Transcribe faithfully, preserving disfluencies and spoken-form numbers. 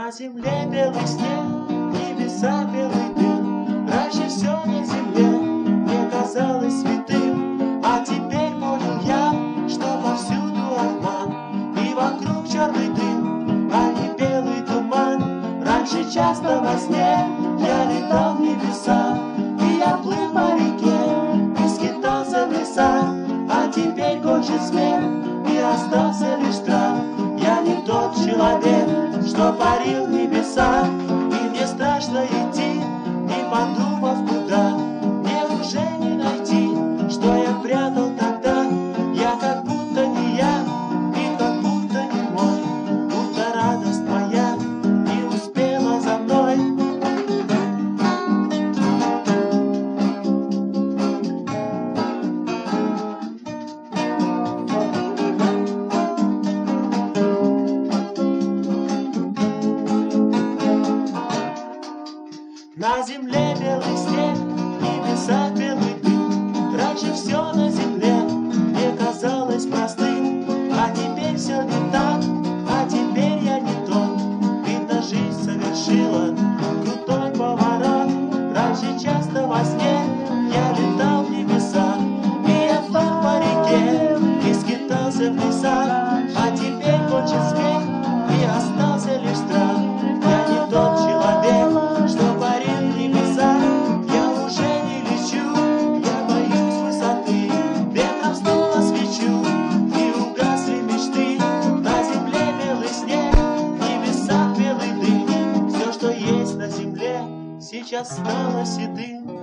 На земле белый снег, небеса белый дым. Раньше все на земле мне казалось святым, а теперь понял я, что повсюду обман, и вокруг черный дым, а не белый туман. Раньше часто во сне я летал в небеса, и я плыл по реке, и скитался в лесах, а теперь кончен смех, и остался лишь страх. Я не тот человек, что парил в небесах, и мне страшно идти, не подумав куда. Мне уже не найти, что я прятал тогда. Я как будто не я, и как будто не мой, будто радость моя не успела за мной. На земле белый снег, в небесах белый дым. Раньше все на земле мне казалось простым, а теперь все не так, а теперь я не тот. Видно, жизнь совершила крутой поворот. Раньше часто во сне я летал в небесах, и я плыл по реке, и скитался в лесах, а теперь кончен смех, и остался лишь страх. Я не тот человек, что парил в небесах. Я уже не лечу, я боюсь высоты. Ветром снова свечу, и угасли мечты. На земле белый снег, в небесах белый дым. Все, что есть на земле, сейчас стало седым.